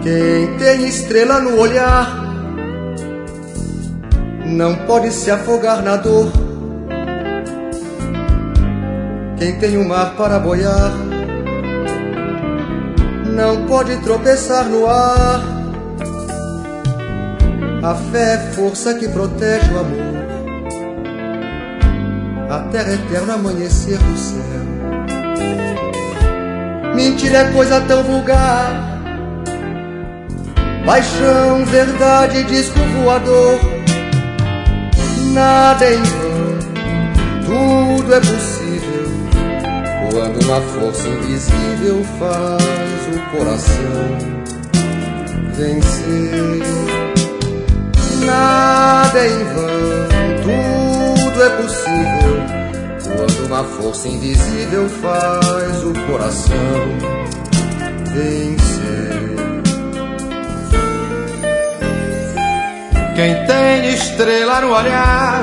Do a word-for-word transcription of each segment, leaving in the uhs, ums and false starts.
Quem tem estrela no olhar não pode se afogar na dor. Quem tem o mar para boiar não pode tropeçar no ar. A fé é força que protege o amor, a terra eterna amanhecer do céu. Mentira é coisa tão vulgar, paixão, verdade, disco voador. Nada é em vão, tudo é possível quando uma força invisível faz o coração vencer. Nada é em vão, tudo é possível quando uma força invisível faz o coração vencer. Quem tem estrela no olhar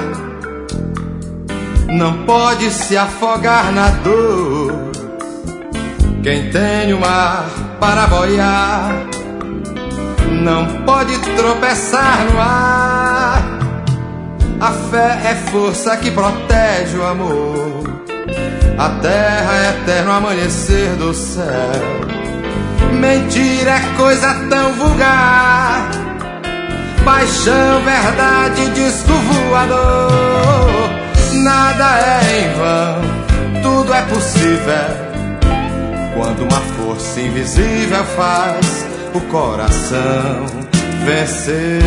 não pode se afogar na dor. Quem tem o mar para boiar não pode tropeçar no ar. A fé é força que protege o amor, a terra é eterno amanhecer do céu. Mentira é coisa tão vulgar, paixão, verdade, disco voador. Nada é em vão, tudo é possível quando uma força invisível faz o coração vencer.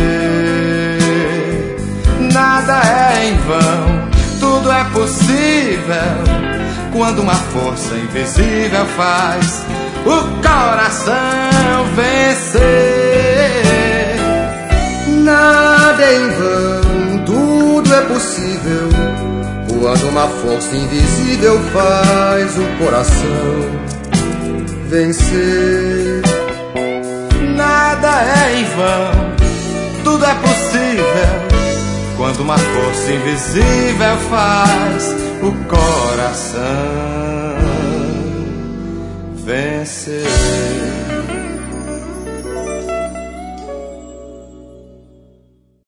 Nada é em vão, tudo é possível quando uma força invisível faz o coração vencer. Nada é em vão, tudo é possível quando uma força invisível faz o coração vencer. Nada é em vão, tudo é possível quando uma força invisível faz o coração vencer.